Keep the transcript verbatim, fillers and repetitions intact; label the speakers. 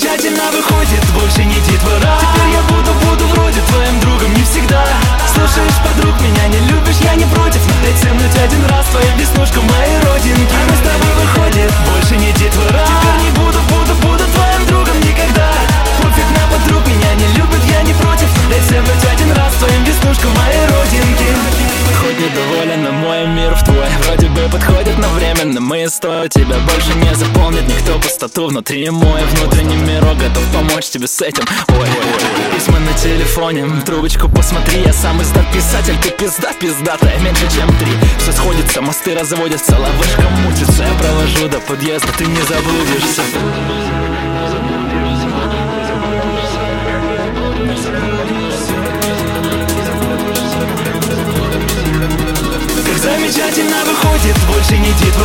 Speaker 1: замечательно выходит, больше не детвора. Теперь я буду, буду вроде твоим другом не всегда. Слушаешь, подруг, меня не любишь, я не против, но дай цемнуть один раз твою веснушку моей родинки. А мы с тобой выходит, больше не детвора. Теперь не буду, буду, буду твоим другом никогда. Пофиг на подруг, меня не любят, я не против, но дай цемнуть один раз твоим веснушку моей родинки. Хоть недоволен, но мой мир в твой вроде бы подходит, но временно мы стоя тебя больше не заполнит никто пустоту внутри. Мой внутренний мирок готов помочь тебе с этим. Ой, письма на телефоне, трубочку посмотри. Я сам издат писатель, ты пизда пиздатая, меньше чем три. Все сходится, мосты разводятся, ловушка мутится. Я провожу до подъезда, ты не заблудишься. Замечательно выходит, больше не детвора.